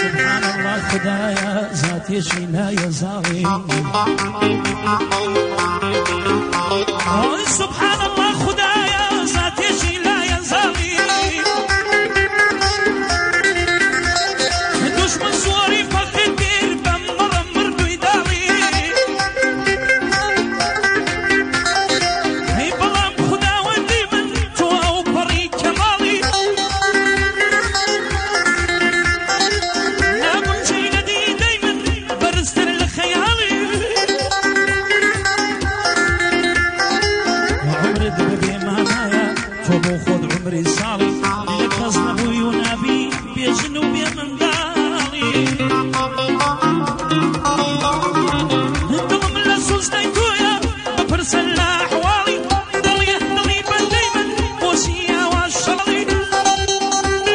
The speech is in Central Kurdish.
سبحان الله خدايا ذاتي لا يزالي سبحان الله خدايا ذاتي لا يزالي دشمن زوري فقدير بمرمر بيدالي هي بلام خدا ودي من تو او بري كمالي نابن جيلدي دايما برستر لخيالي عمري دبي معنايا فبو خذ عمري صالي لك أصنع ويونابي بيجنوب يا من